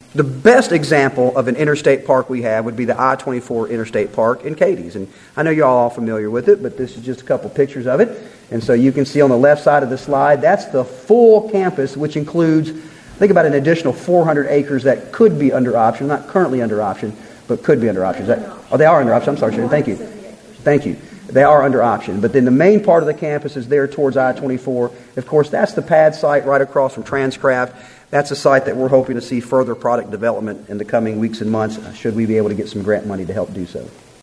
The best example of an interstate park we have would be the I-24 Interstate Park in Cadiz. And I know you're all familiar with it, but this is just a couple pictures of it. And so you can see on the left side of the slide, that's the full campus, which includes, think about an additional 400 acres that could be under option, not currently under option, but could be under option. They are under option. I'm sorry, Sharon. Thank you. Thank you. They are under option. But then the main part of the campus is there towards I-24. Of course, that's the pad site right across from Transcraft. That's a site that we're hoping to see further product development in the coming weeks and months, should we be able to get some grant money to help do so.